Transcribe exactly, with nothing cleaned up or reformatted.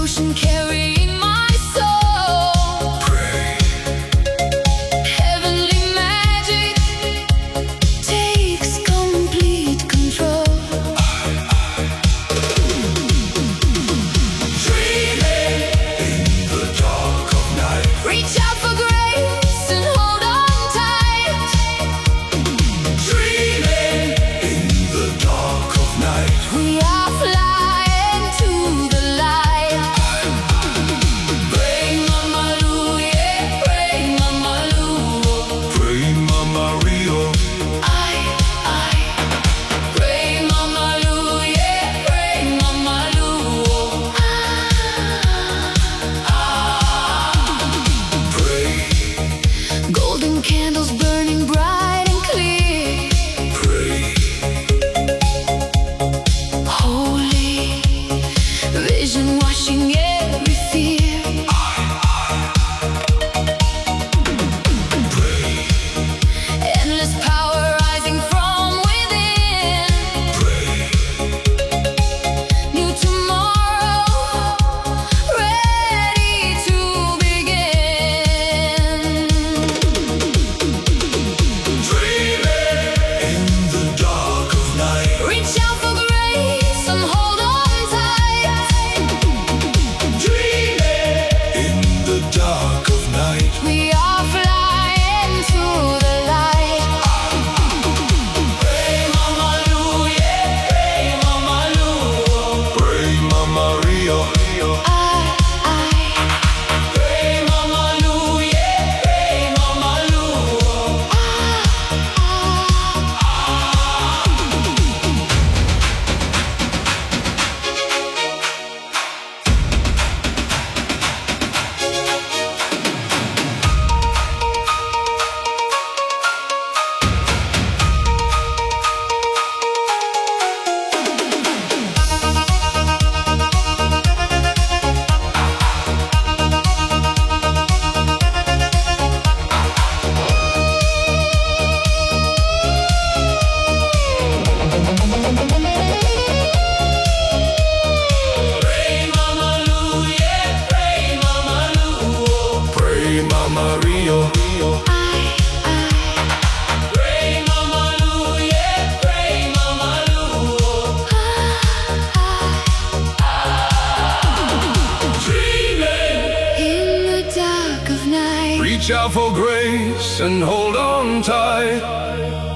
ocean carrying my soul. Pray. Heavenly magic takes complete control. Dreaming in the dark of night. Reach out for grace and hold on tight. Dreaming in the dark of night. We are flying to the light. Pray, Mama Lu, yeah, pray, Mama Lu. Pray, Mama Rio. I, I pray, Mama Lu, yeah, pray, Mama Lu. Ah, Pray, golden candles burning bright and clear. pray, Holy vision washing every fear. pray, Endless power rising from within. pray. New tomorrow ready to begin. Dreaming in the dark of night. Reach out for grace and hold on tight. Dreaming in the dark of night. We are flying to the light. Pray, Mama Lu, yeah, pray, Mama Lu. Pray, Mama Rio. I, I pray, Mama Lu, yeah, pray, Mama Lu. Pray, Mama Lu, yeah, pray, Mama Lu. Pray, Mama Rio. I, I pray, Mama Lu, yeah, pray, Mama Lu. Dreaming. In the dark of night. Reach out for grace and hold on tight.